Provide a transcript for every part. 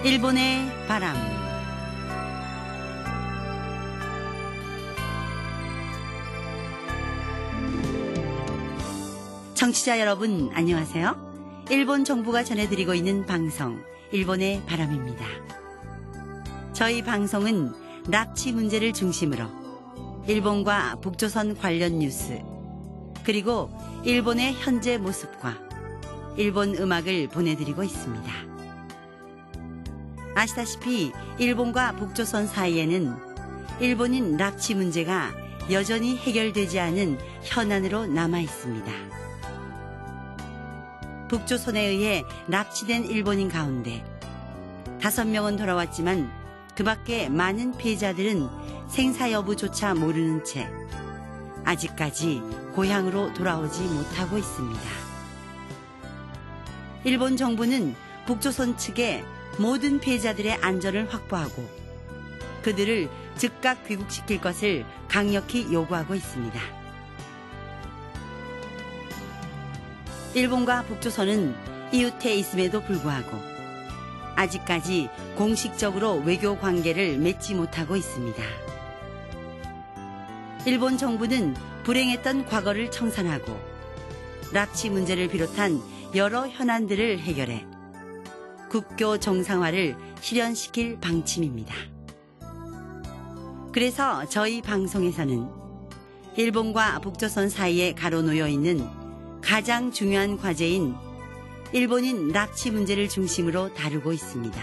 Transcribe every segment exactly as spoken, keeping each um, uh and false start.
일본의 바람. 청취자 여러분 안녕하세요. 일본 정부가 전해드리고 있는 방송 일본의 바람입니다. 저희 방송은 납치 문제를 중심으로 일본과 북조선 관련 뉴스, 그리고 일본의 현재 모습과 일본 음악을 보내드리고 있습니다. 아시다시피 일본과 북조선 사이에는 일본인 납치 문제가 여전히 해결되지 않은 현안으로 남아 있습니다. 북조선에 의해 납치된 일본인 가운데 다섯 명은 돌아왔지만 그 밖에 많은 피해자들은 생사 여부조차 모르는 채 아직까지 고향으로 돌아오지 못하고 있습니다. 일본 정부는 북조선 측에 모든 피해자들의 안전을 확보하고 그들을 즉각 귀국시킬 것을 강력히 요구하고 있습니다. 일본과 북조선은 이웃해 있음에도 불구하고 아직까지 공식적으로 외교 관계를 맺지 못하고 있습니다. 일본 정부는 불행했던 과거를 청산하고 납치 문제를 비롯한 여러 현안들을 해결해 국교 정상화를 실현시킬 방침입니다. 그래서 저희 방송에서는 일본과 북조선 사이에 가로놓여 있는 가장 중요한 과제인 일본인 납치 문제를 중심으로 다루고 있습니다.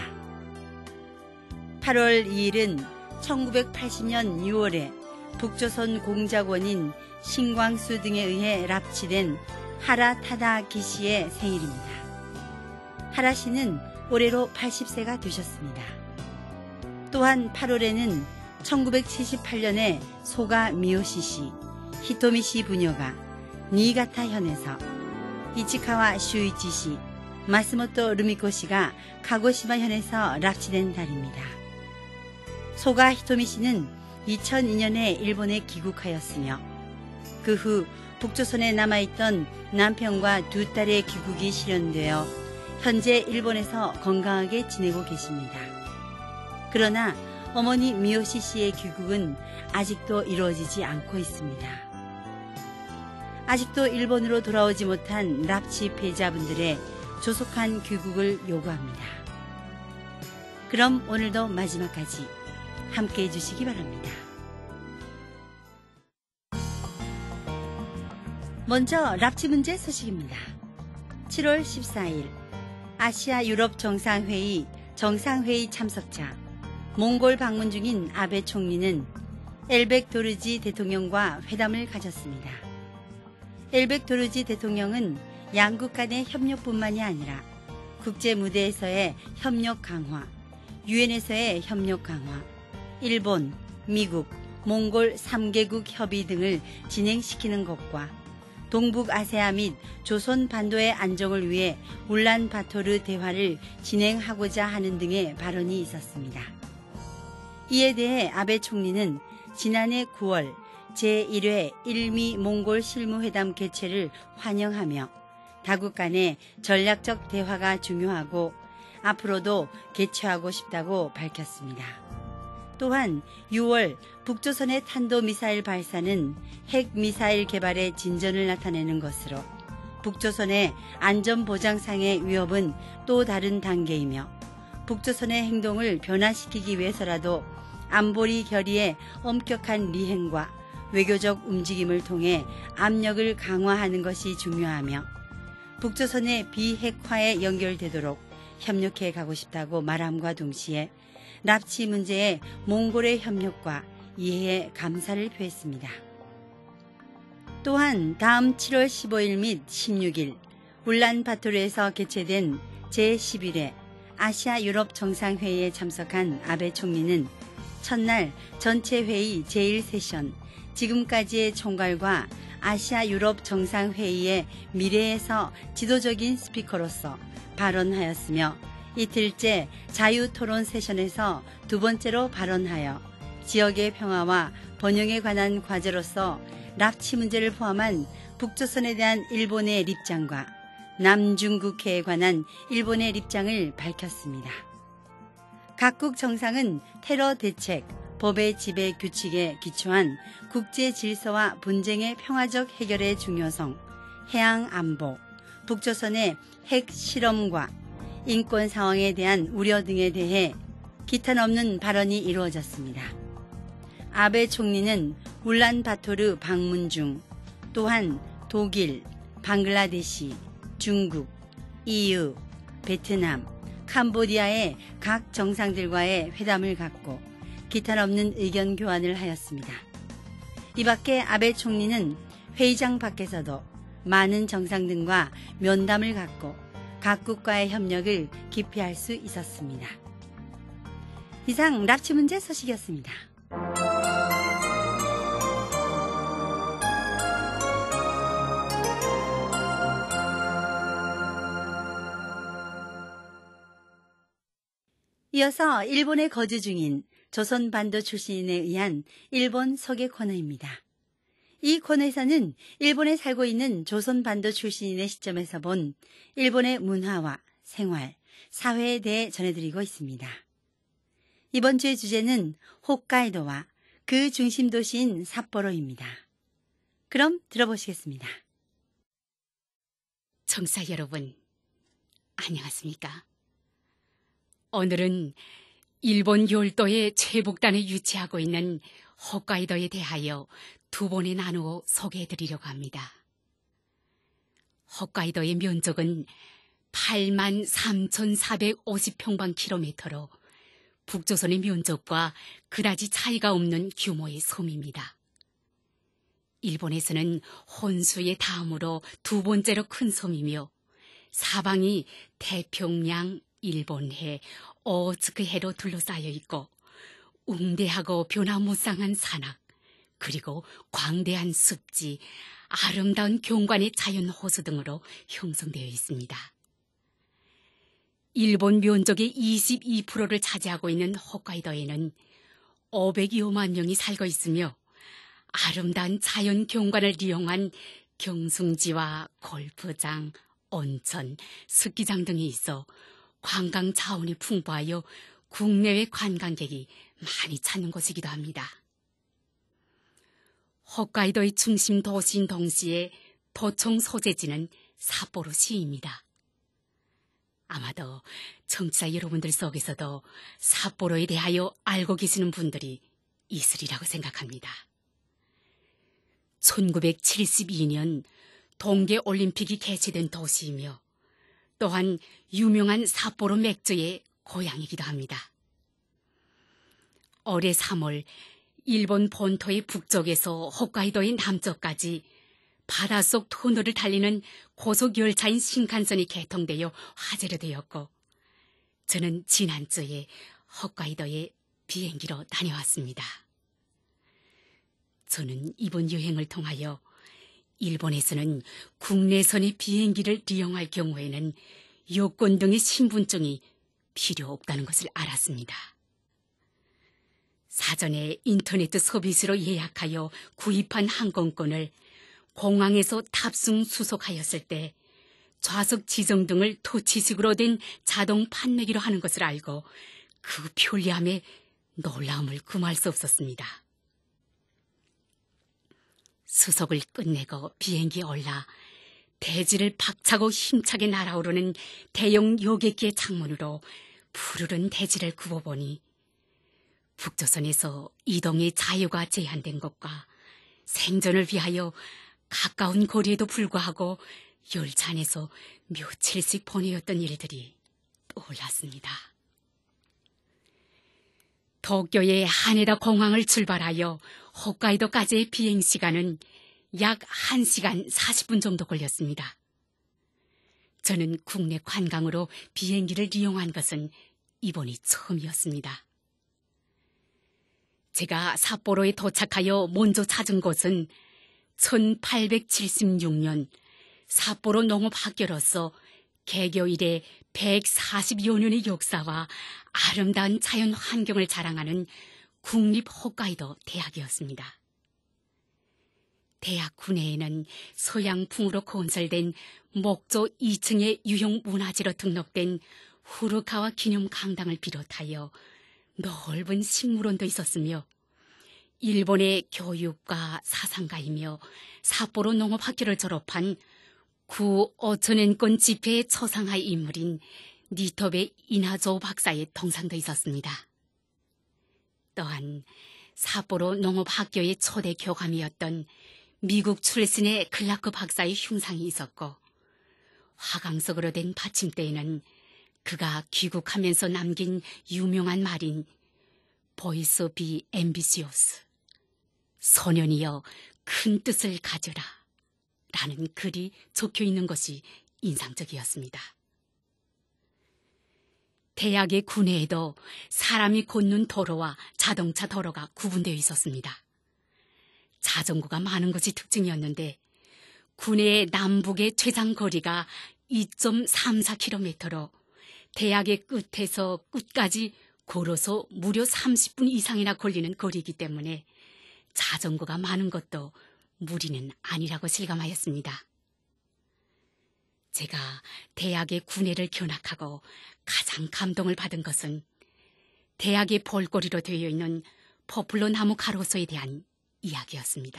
팔월 이일은 천구백팔십 년 유월에 북조선 공작원인 신광수 등에 의해 납치된 하라 타다기 씨의 생일입니다. 하라 씨는 올해로 팔십 세가 되셨습니다. 또한 팔월에는 천구백칠십팔 년에 소가 미요시 씨, 히토미 씨 부녀가 니가타 현에서, 이치카와 슈이치 씨, 마스모토 루미코 씨가 카고시마 현에서 납치된 달입니다. 소가 히토미 씨는 이천이 년에 일본에 귀국하였으며 그 후 북조선에 남아있던 남편과 두 딸의 귀국이 실현되어 현재 일본에서 건강하게 지내고 계십니다. 그러나 어머니 미요시 씨의 귀국은 아직도 이루어지지 않고 있습니다. 아직도 일본으로 돌아오지 못한 납치 피해자분들의 조속한 귀국을 요구합니다. 그럼 오늘도 마지막까지 함께해 주시기 바랍니다. 먼저 납치 문제 소식입니다. 칠월 십사일 아시아 유럽 정상회의 정상회의 참석자 몽골 방문 중인 아베 총리는 엘백 도르지 대통령과 회담을 가졌습니다. 엘백 도르지 대통령은 양국 간의 협력뿐만이 아니라 국제 무대에서의 협력 강화, 유엔에서의 협력 강화, 일본, 미국, 몽골 삼 개국 협의 등을 진행시키는 것과 동북아시아 및 조선 반도의 안정을 위해 울란바토르 대화를 진행하고자 하는 등의 발언이 있었습니다. 이에 대해 아베 총리는 지난해 구월 제일 회 일미 몽골 실무회담 개최를 환영하며 다국 간의 전략적 대화가 중요하고 앞으로도 개최하고 싶다고 밝혔습니다. 또한 유월 북조선의 탄도미사일 발사는 핵미사일 개발의 진전을 나타내는 것으로 북조선의 안전보장상의 위협은 또 다른 단계이며 북조선의 행동을 변화시키기 위해서라도 안보리 결의의 엄격한 리행과 외교적 움직임을 통해 압력을 강화하는 것이 중요하며 북조선의 비핵화에 연결되도록 협력해 가고 싶다고 말함과 동시에 납치 문제에 몽골의 협력과 이해에 감사를 표했습니다. 또한 다음 칠월 십오일 및 십육일 울란바토르에서 개최된 제십일 회 아시아 유럽 정상회의에 참석한 아베 총리는 첫날 전체 회의 제일 세션 지금까지의 총괄과 아시아 유럽 정상회의의 미래에서 지도적인 스피커로서 발언하였으며 이틀째 자유토론 세션에서 두 번째로 발언하여 지역의 평화와 번영에 관한 과제로서 납치 문제를 포함한 북조선에 대한 일본의 입장과 남중국해에 관한 일본의 입장을 밝혔습니다. 각국 정상은 테러 대책, 법의 지배 규칙에 기초한 국제 질서와 분쟁의 평화적 해결의 중요성, 해양 안보, 북조선의 핵 실험과 인권 상황에 대한 우려 등에 대해 기탄 없는 발언이 이루어졌습니다. 아베 총리는 울란바토르 방문 중 또한 독일, 방글라데시, 중국, 이유, 베트남, 캄보디아의 각 정상들과의 회담을 갖고 기탄 없는 의견 교환을 하였습니다. 이 밖에 아베 총리는 회의장 밖에서도 많은 정상 등과 면담을 갖고 각국과의 협력을 기피할 수 있었습니다. 이상 납치 문제 소식이었습니다. 이어서 일본에 거주 중인 조선반도 출신인에 의한 일본 소개 코너입니다. 이 코너에서는 일본에 살고 있는 조선반도 출신인의 시점에서 본 일본의 문화와 생활, 사회에 대해 전해드리고 있습니다. 이번 주의 주제는 홋카이도와 그 중심 도시인 삿포로입니다. 그럼 들어보시겠습니다. 청취자 여러분, 안녕하십니까? 오늘은 일본 열도의 최북단에 위치하고 있는 홋카이도에 대하여 두 번에 나누어 소개해드리려고 합니다. 홋카이도의 면적은 팔만 삼천사백오십 평방킬로미터로 북조선의 면적과 그다지 차이가 없는 규모의 섬입니다. 일본에서는 혼수의 다음으로 두 번째로 큰 섬이며 사방이 태평양, 일본해, 오츠크해로 둘러싸여 있고 웅대하고 변화무쌍한 산악, 그리고 광대한 습지, 아름다운 경관의 자연 호수 등으로 형성되어 있습니다. 일본 면적의 이십이 퍼센트를 차지하고 있는 홋카이도에는 오백여만 명이 살고 있으며 아름다운 자연 경관을 이용한 경승지와 골프장, 온천, 스키장 등이 있어 관광 자원이 풍부하여 국내외 관광객이 많이 찾는 곳이기도 합니다. 홋카이도의 중심 도시인 동시에 도청 소재지는 삿포로시입니다. 아마도 청취자 여러분들 속에서도 삿포로에 대하여 알고 계시는 분들이 있으리라고 생각합니다. 천구백칠십이 년 동계올림픽이 개최된 도시이며 또한 유명한 삿포로 맥주의 고향이기도 합니다. 올해 삼월 일본 본토의 북쪽에서 홋카이도의 남쪽까지 바닷속 터널을 달리는 고속열차인 신칸선이 개통되어 화제로 되었고 저는 지난주에 홋카이도에 비행기로 다녀왔습니다. 저는 이번 여행을 통하여 일본에서는 국내선의 비행기를 이용할 경우에는 여권 등의 신분증이 필요 없다는 것을 알았습니다. 사전에 인터넷 서비스로 예약하여 구입한 항공권을 공항에서 탑승 수속하였을 때 좌석 지정 등을 터치식으로 된 자동 판매기로 하는 것을 알고 그 편리함에 놀라움을 금할 수 없었습니다. 수속을 끝내고 비행기에 올라 대지를 박차고 힘차게 날아오르는 대형 여객기의 창문으로 푸르른 대지를 굽어보니 북조선에서 이동의 자유가 제한된 것과 생존을 위하여 가까운 거리에도 불구하고 열차 안에서 며칠씩 보내었던 일들이 떠올랐습니다. 도쿄의 하네다 공항을 출발하여 홋카이도까지의 비행시간은 약 한 시간 사십 분 정도 걸렸습니다. 저는 국내 관광으로 비행기를 이용한 것은 이번이 처음이었습니다. 제가 삿포로에 도착하여 먼저 찾은 곳은 천팔백칠십육 년 삿포로 농업학교로서 개교 이래 백사십여 년의 역사와 아름다운 자연 환경을 자랑하는 국립 홋카이도 대학이었습니다. 대학 구내에는 서양풍으로 건설된 목조 이 층의 유형 문화재로 등록된 후르카와 기념 강당을 비롯하여 넓은 식물원도 있었으며 일본의 교육가 사상가이며 삿포로 농업학교를 졸업한 구 오천엔권 집회의 처상하의 인물인 니토베 이나조 박사의 동상도 있었습니다. 또한 삿포로 농업학교의 초대 교감이었던 미국 출신의 클라크 박사의 흉상이 있었고 화강석으로 된 받침대에는 그가 귀국하면서 남긴 유명한 말인 보이스 비 앰비시오스, 소년이여 큰 뜻을 가져라 라는 글이 적혀 있는 것이 인상적이었습니다. 대학의 구내에도 사람이 걷는 도로와 자동차 도로가 구분되어 있었습니다. 자전거가 많은 것이 특징이었는데 구내의 남북의 최장 거리가 이 점 삼사 킬로미터로 대학의 끝에서 끝까지 걸어서 무려 삼십 분 이상이나 걸리는 거리이기 때문에 자전거가 많은 것도 무리는 아니라고 실감하였습니다. 제가 대학의 구내를 견학하고 가장 감동을 받은 것은 대학의 볼거리로 되어 있는 포플러 나무 가로수에 대한 이야기였습니다.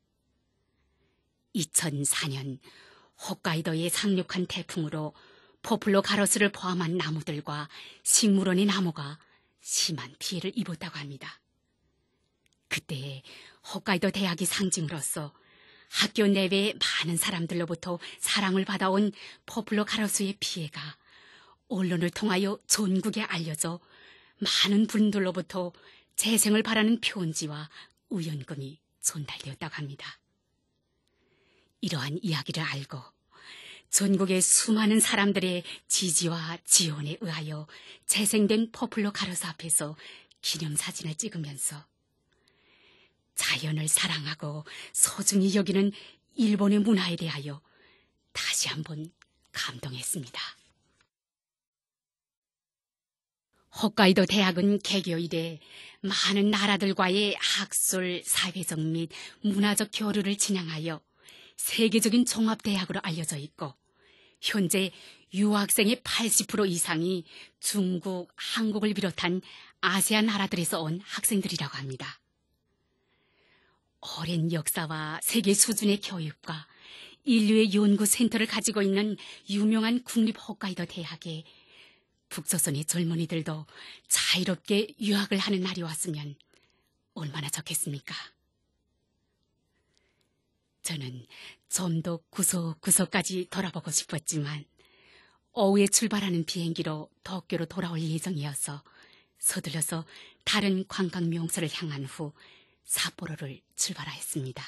이천사 년 홋카이도에 상륙한 태풍으로 포플러 가로수를 포함한 나무들과 식물원의 나무가 심한 피해를 입었다고 합니다. 그때 홋카이도 대학의 상징으로서 학교 내외의 많은 사람들로부터 사랑을 받아온 포플러 가로수의 피해가 언론을 통하여 전국에 알려져 많은 분들로부터 재생을 바라는 표은지와 의연금이 전달되었다고 합니다. 이러한 이야기를 알고 전국의 수많은 사람들의 지지와 지원에 의하여 재생된 포플러 가로수 앞에서 기념사진을 찍으면서 자연을 사랑하고 소중히 여기는 일본의 문화에 대하여 다시 한번 감동했습니다. 홋카이도 대학은 개교 이래 많은 나라들과의 학술, 사회적 및 문화적 교류를 진행하여 세계적인 종합대학으로 알려져 있고 현재 유학생의 팔십 퍼센트 이상이 중국, 한국을 비롯한 아시아 나라들에서 온 학생들이라고 합니다. 오랜 역사와 세계 수준의 교육과 인류의 연구센터를 가지고 있는 유명한 국립 홋카이도 대학에 북조선의 젊은이들도 자유롭게 유학을 하는 날이 왔으면 얼마나 좋겠습니까? 저는 좀 더 구석구석까지 돌아보고 싶었지만 오후에 출발하는 비행기로 도쿄로 돌아올 예정이어서 서둘러서 다른 관광 명소를 향한 후 삿포로를 출발하였습니다.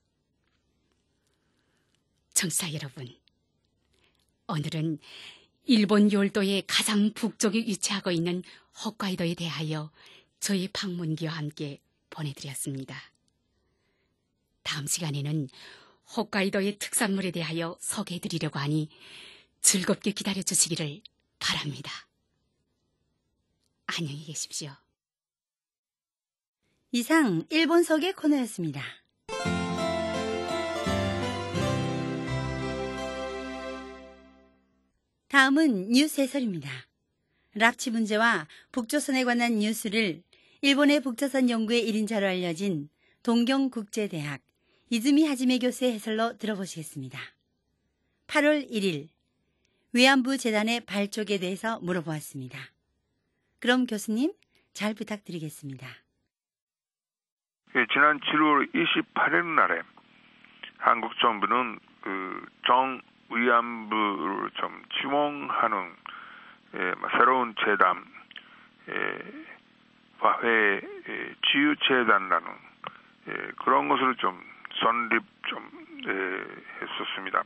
청취자 여러분, 오늘은 일본 열도의 가장 북쪽에 위치하고 있는 홋카이도에 대하여 저희 방문기와 함께 보내드렸습니다. 다음 시간에는 홋카이도의 특산물에 대하여 소개해드리려고 하니 즐겁게 기다려주시기를 바랍니다. 안녕히 계십시오. 이상 일본 서계 코너였습니다. 다음은 뉴스 해설입니다. 납치 문제와 북조선에 관한 뉴스를 일본의 북조선 연구의 일 인자로 알려진 동경국제대학 이즈미 하지메 교수의 해설로 들어보시겠습니다. 팔월 일일 위안부 재단의 발족에 대해서 물어보았습니다. 그럼 교수님 잘 부탁드리겠습니다. 예, 지난 칠월 이십팔일 날에 한국 정부는 그 정 위안부를 좀 지원하는 예, 새로운 재단, 예, 화해 예, 지유재단이라는 예, 그런 것을 좀 설립 좀 예, 했었습니다.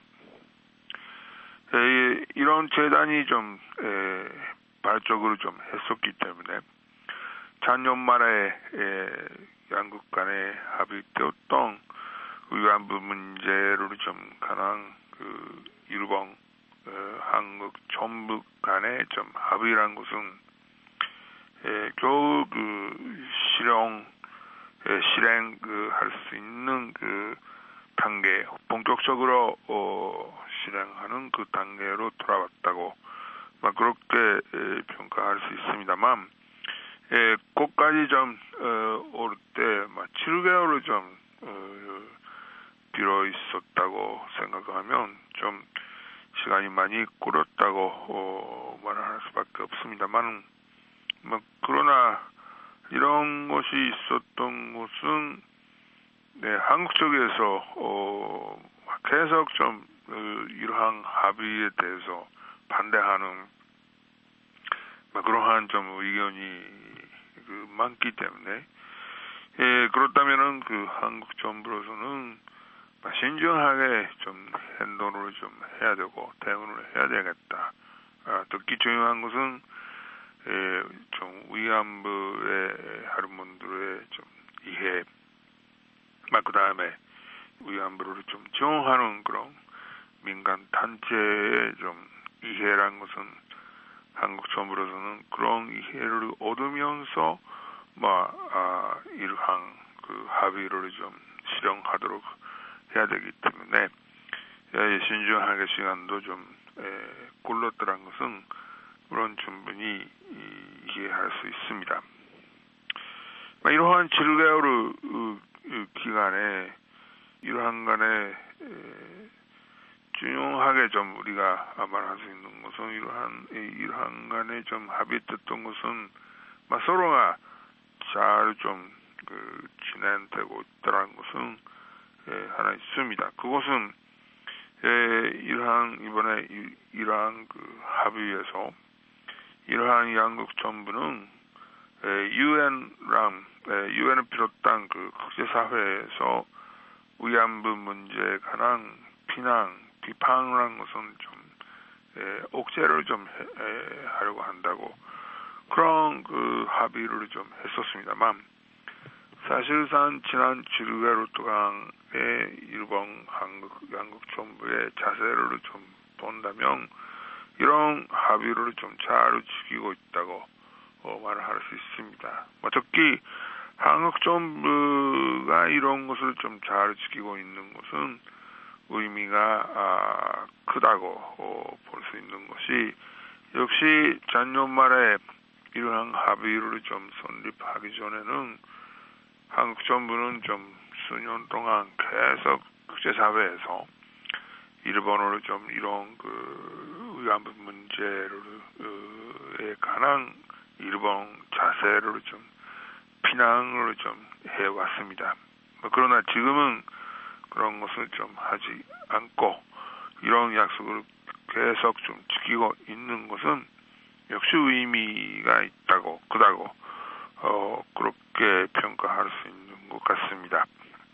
예, 이런 재단이 좀 예, 발족을 좀 했었기 때문에 작년 말에 예, 양국 간에 합의되었던 위안부 문제를 좀 관한 그 일본, 어, 한국 정부 간에 좀 합의란 것은 예, 겨우 그 실행 예, 실행 그 할 수 있는 그 단계, 본격적으로 어, 실행하는 그 단계로 돌아왔다고 막 그렇게 예, 평가할 수 있습니다만 예, 거기까지 좀 어, 올 때 칠 개월을 좀 어, 빌어 있었다고 생각하면 좀 시간이 많이 끌었다고 어, 말할 수밖에 없습니다만, 뭐 그러나 이런 것이 있었던 것은 네, 한국 쪽에서 어, 계속 좀 어, 이러한 합의에 대해서 반대하는 뭐 그러한 좀 의견이 그 많기 때문에, 예, 그렇다면은 그 한국 정부로서는 신중하게 좀 행동을 좀 해야 되고 대응을 해야 되겠다. 아, 특히 중요한 것은 예, 좀 위안부의 할머니들의 좀 이해, 막 그다음에 위안부를 좀 지원하는 그런 민간 단체의 좀 이해라는 것은 한국 정부로서는 그런 이해를 얻으면서 뭐 아, 이러한 그 합의를 좀 실행하도록 해야 되기 때문에 예, 신중하게 시간도 좀 예, 굴렀더란 것은 물론 충분히 이해할 수 있습니다. 이러한 칠 개월의 기간에 이러한 간에 중요하게 좀 우리가 말할 수 있는 것은 이러한 이러한 간에 좀 합의됐던 것은 서로가 잘 좀 그 진행되고 있다는 것은 예, 하나 있습니다. 그것은 예, 이러한 이번에 이, 이러한 그 합의에서 이러한 양국 정부는 유엔랑 유엔을 비롯한 그 국제사회에서 위안부 문제에 관한 비난, 비판이라는 것은 좀 에, 억제를 좀 해, 에, 하려고 한다고 그런 그 합의를 좀 했었습니다만, 사실상 지난 칠 개월 동안의 일본, 한국, 양국 정부의 자세를 좀 본다면 이런 합의를 좀 잘 지키고 있다고 어, 말을 할 수 있습니다. 뭐 특히 한국 정부가 이런 것을 좀 잘 지키고 있는 것은 의미가 아, 크다고 어, 볼 수 있는 것이, 역시 작년 말에 이러한 합의를 좀 성립하기 전에는 한국 정부는 좀 수년 동안 계속 국제사회에서 일본으로 좀 이런 그 위안부 문제에 관한 일본 자세를 좀 비난을 좀 해왔습니다. 그러나 지금은 그런 것을 좀 하지 않고 이런 약속을 계속 좀 지키고 있는 것은 역시 의미가 있다고, 크다고 어, 그렇게 평가할 수 있는 것 같습니다.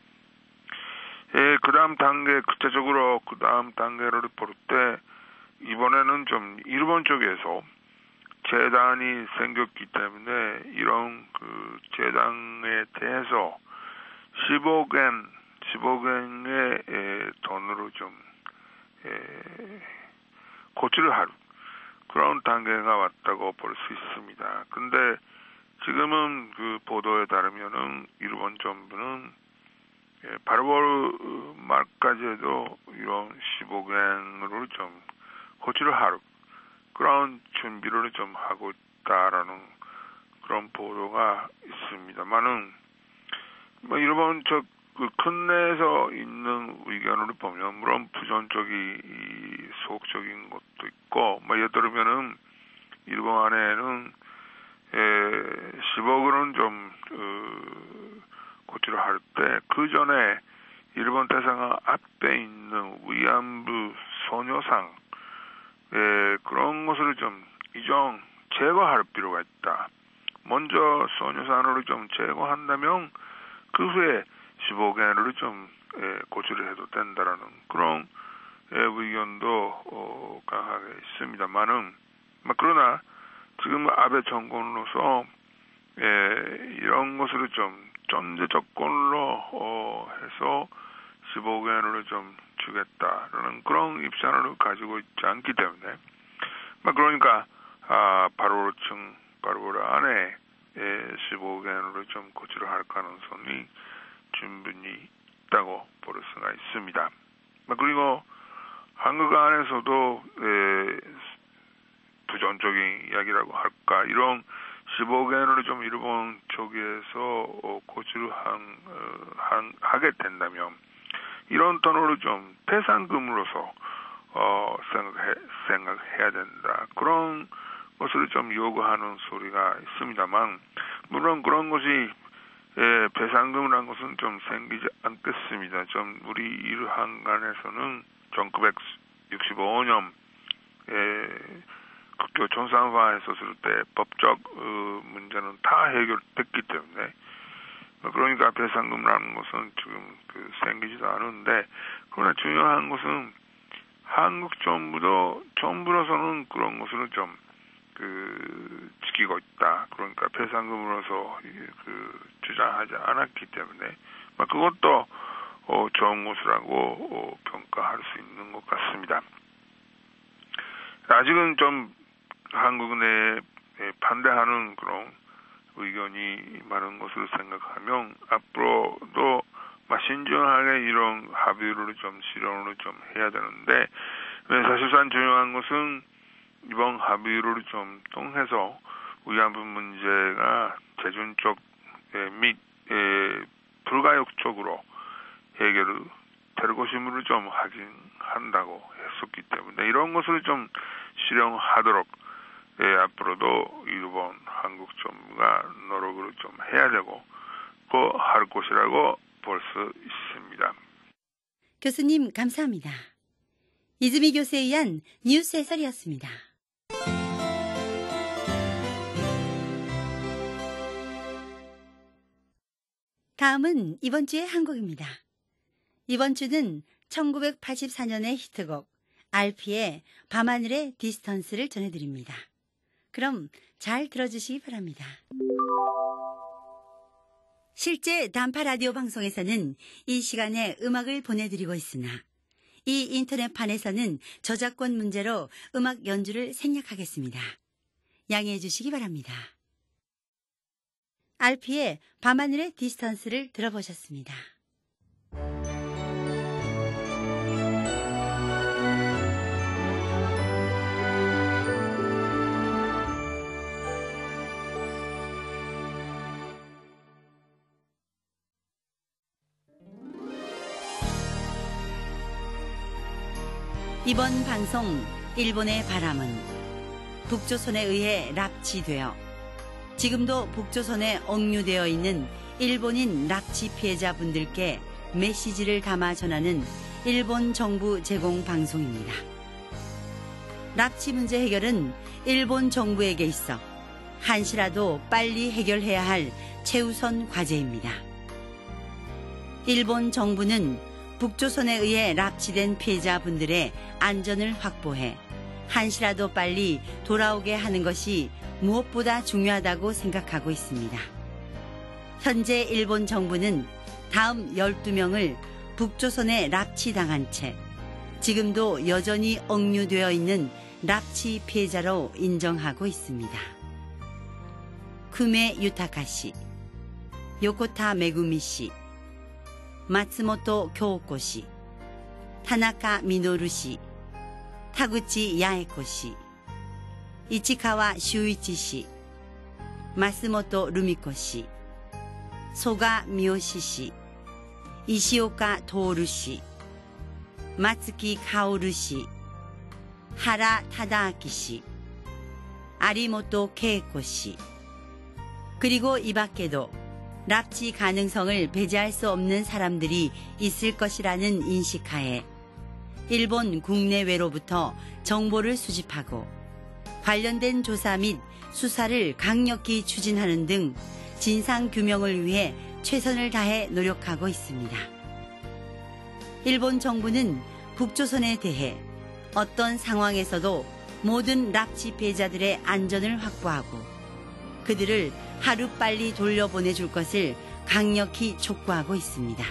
예, 그 다음 단계, 구체적으로 그 다음 단계를 볼 때, 이번에는 좀 일본 쪽에서 재단이 생겼기 때문에 이런 그 재단에 대해서 십억 엔, 십억 엔의 에, 돈으로 좀 에, 고치를 할 그런 단계가 왔다고 볼 수 있습니다. 근데 지금은 그 보도에 따르면은 일본 정부는 예, 팔월 말까지 해도 이런 십억 엔으로 좀 고치를 할 그런 준비를 좀 하고 있다라는 그런 보도가 있습니다만은, 뭐 일본 저 그 큰내에서 있는 의견을 보면 물론 부정적이 소극적인 것도 있고, 뭐 예를 들면은 일본 안에는 에, 십억은 좀 어, 고치를 할 때 그 전에 일본 대사관 앞에 있는 위안부 소녀상 에, 그런 것을 좀 이종 제거할 필요가 있다. 먼저 소녀상을 좀 제거한다면 그 후에 십억 엔을 좀 에, 고치를 해도 된다라는 그런 에, 의견도 어, 강하게 있습니다만은, 그러나 지금 아베 정권으로서 에, 이런 것을 좀 전제 조건으로 어, 해서 십억 엔을 좀 주겠다라는 그런 입장을 가지고 있지 않기 때문에, 그러니까 아, 팔월쯤 팔월 안에 에, 십억 엔으로 좀 고치를 할 가능성이 충분히 있다고 볼 수가 있습니다. 그리고 한국 안에서도 에, 부정적인 이야기라고 할까, 이런 십오 개를 좀 일본 쪽에서 어, 고지를 한, 어, 한, 하게 된다면 이런 돈으로 좀 배상금으로서 어, 생각해, 생각해야 된다. 그런 것을 좀 요구하는 소리가 있습니다만, 물론 그런 것이, 예, 배상금이라는 것은 좀 생기지 않겠습니다. 좀, 우리 일한간에서는 천구백육십오 년, 예, 국교 정상화했었을 때 법적, 어, 문제는 다 해결됐기 때문에, 그러니까 배상금이라는 것은 지금 그 생기지도 않은데, 그러나 중요한 것은 한국 정부도, 정부로서는 그런 것을 좀, 그, 지키고 있다. 그러니까 배상금으로서, 그, 주장하지 않았기 때문에, 그것도, 어, 좋은 것이라고, 어, 평가할 수 있는 것 같습니다. 아직은 좀, 한국 내에 반대하는 그런 의견이 많은 것을 생각하면, 앞으로도, 신중하게 이런 합의를 좀 실현을 좀 해야 되는데, 사실상 중요한 것은 이번 합의를 좀 통해서 위안부 문제가 재정적 및 불가역적으로 해결을 될 것임을 좀 확인한다고 했었기 때문에 이런 것을 좀 실현하도록 예, 앞으로도 일본, 한국 정부가 노력을 좀 해야 되고 그 할 것이라고 볼 수 있습니다. 교수님 감사합니다. 이즈미 교수에 의한 뉴스 해설이었습니다. 다음은 이번 주의 한국입니다. 이번 주는 천구백팔십사 년의 히트곡 알피의 밤하늘의 디스턴스를 전해드립니다. 그럼 잘 들어주시기 바랍니다. 실제 단파 라디오 방송에서는 이 시간에 음악을 보내드리고 있으나 이 인터넷판에서는 저작권 문제로 음악 연주를 생략하겠습니다. 양해해 주시기 바랍니다. 알피의 밤하늘의 디스턴스를 들어보셨습니다. 이번 방송 일본의 바람은 북조선에 의해 납치되어 지금도 북조선에 억류되어 있는 일본인 납치 피해자분들께 메시지를 담아 전하는 일본 정부 제공 방송입니다. 납치 문제 해결은 일본 정부에게 있어 한시라도 빨리 해결해야 할 최우선 과제입니다. 일본 정부는 북조선에 의해 납치된 피해자분들의 안전을 확보해 한시라도 빨리 돌아오게 하는 것이 무엇보다 중요하다고 생각하고 있습니다. 현재 일본 정부는 다음 열두 명을 북조선에 납치당한 채 지금도 여전히 억류되어 있는 납치 피해자로 인정하고 있습니다. 쿠메 유타카 씨, 요코타 메구미 씨, 마츠모토 교코 씨, 타나카 미노루 씨, 타구치 야에코 씨, 이치카와 슈이치 씨, 마스모토 루미코 씨, 소가 미요시 씨, 이시오카 도오루 씨, 마츠키 카오루 씨, 하라 타다아키 씨, 아리모토 케이코 씨, 그리고 이 밖에도 납치 가능성을 배제할 수 없는 사람들이 있을 것이라는 인식하에 일본 국내외로부터 정보를 수집하고 관련된 조사 및 수사를 강력히 추진하는 등 진상규명을 위해 최선을 다해 노력하고 있습니다. 일본 정부는 북조선에 대해 어떤 상황에서도 모든 납치 피해자들의 안전을 확보하고 그들을 하루빨리 돌려보내줄 것을 강력히 촉구하고 있습니다.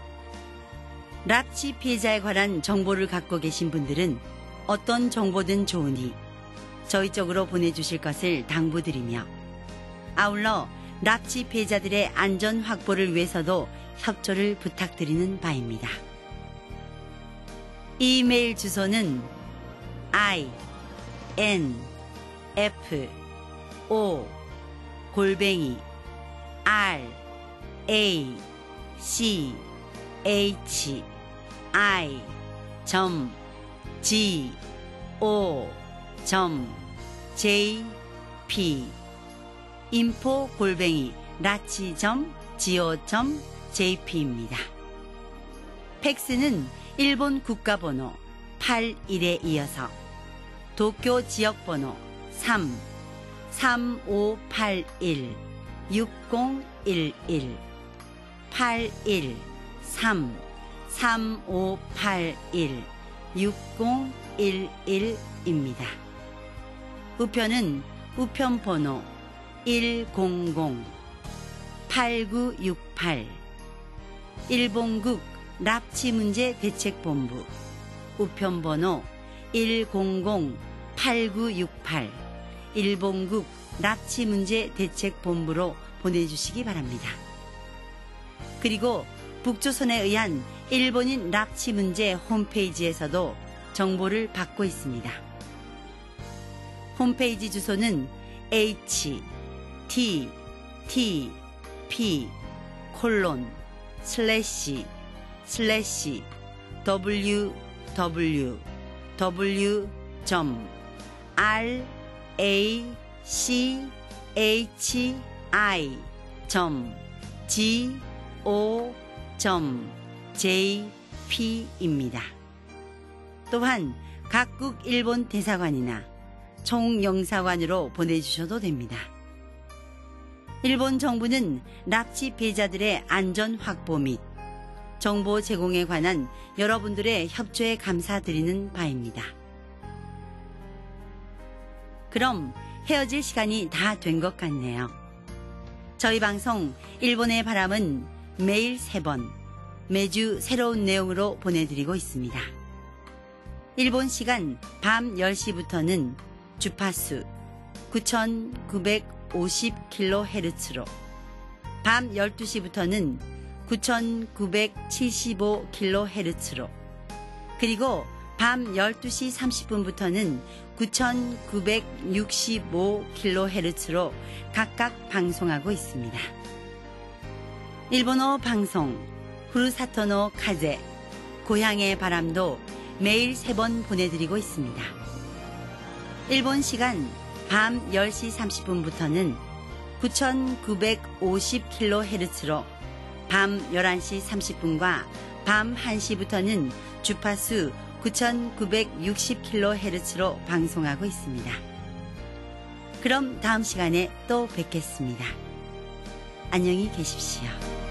납치 피해자에 관한 정보를 갖고 계신 분들은 어떤 정보든 좋으니 저희 쪽으로 보내주실 것을 당부드리며 아울러 납치 피해자들의 안전 확보를 위해서도 협조를 부탁드리는 바입니다. 이메일 주소는 i n f o 골뱅이 r a c h i 점 g o 점 j p 인포 골뱅이 라치 점 go 점 jp입니다. 팩스는 일본 국가번호 팔십일에 이어서 도쿄 지역번호 삼 삼오팔일 육공일일 팔일 삼 삼오팔일 육공일일입니다. 우편은 우편번호 일공공 팔구육팔 일본국 납치문제대책본부 우편번호 일공공 팔구육팔 일본국 납치문제대책본부로 보내주시기 바랍니다. 그리고 북조선에 의한 일본인 납치 문제 홈페이지에서도 정보를 받고 있습니다. 홈페이지 주소는 에이치 티 티 피 콜론 슬래시 슬래시 더블유 더블유 더블유 점 알 에이 씨 에이치 아이 점 지 오 점 제이피입니다. 또한 각국 일본 대사관이나 총영사관으로 보내주셔도 됩니다. 일본 정부는 납치 피해자들의 안전 확보 및 정보 제공에 관한 여러분들의 협조에 감사드리는 바입니다. 그럼 헤어질 시간이 다 된 것 같네요. 저희 방송 일본의 바람은 매일 세 번 매주 새로운 내용으로 보내드리고 있습니다. 일본 시간 밤 열 시부터는 주파수 구천구백오십 킬로헤르츠로 밤 열두 시부터는 구천구백칠십오 킬로헤르츠로 그리고 밤 열두 시 삼십 분부터는 구천구백육십오 킬로헤르츠로 각각 방송하고 있습니다. 일본어 방송 후르사토노 카제 고향의 바람도 매일 세 번 보내드리고 있습니다. 일본 시간 밤 열 시 삼십 분부터는 구천구백오십 킬로헤르츠로 밤 열한 시 삼십 분과 밤 한 시부터는 주파수 구천구백육십 킬로헤르츠로 방송하고 있습니다. 그럼 다음 시간에 또 뵙겠습니다. 안녕히 계십시오.